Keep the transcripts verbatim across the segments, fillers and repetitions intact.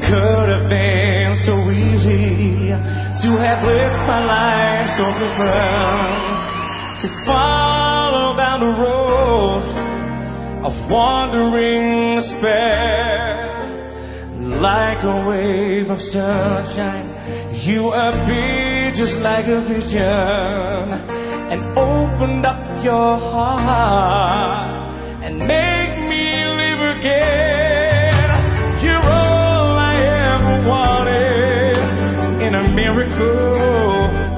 could have been so easy to have lived my life so different, to follow down the road of wandering despair. Like a wave of sunshine, you appeared just like a vision, and opened up your heart and make me live again. You're all I ever wanted in a miracle.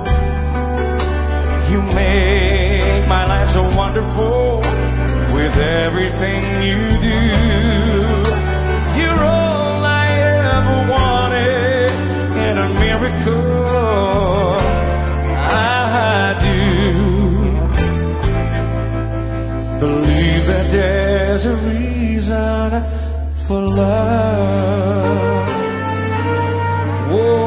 You make my life so wonderful with everything you do. You're all I ever wanted in a miracle. I do believe that there's a reason for love. Whoa.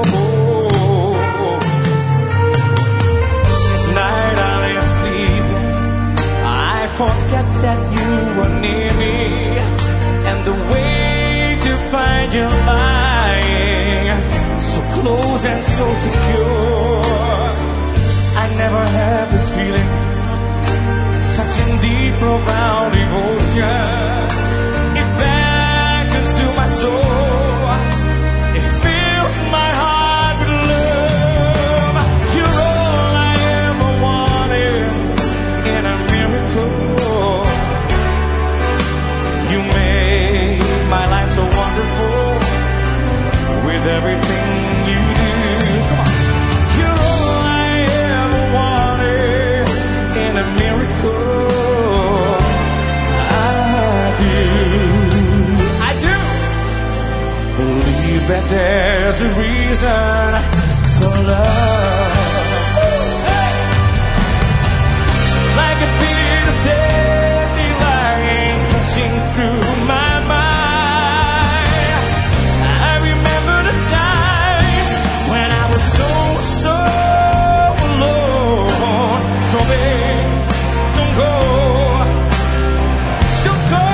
At night I lay sleeping, I forget that you were near me, and the way to find you lying so close and so secure. I never have this feeling, such in deep, profound devotion. It beckons to my soul, it fills my heart with love. You're all I ever wanted in a miracle. You made my life so wonderful with everything you do. Come on. You're all I ever wanted in a miracle. That there's a reason for love. Hey! Like a beard of deadly light flashing through my mind, I remember the times when I was so, so alone. So babe, don't go, don't go.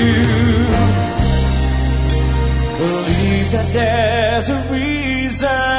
There's a reason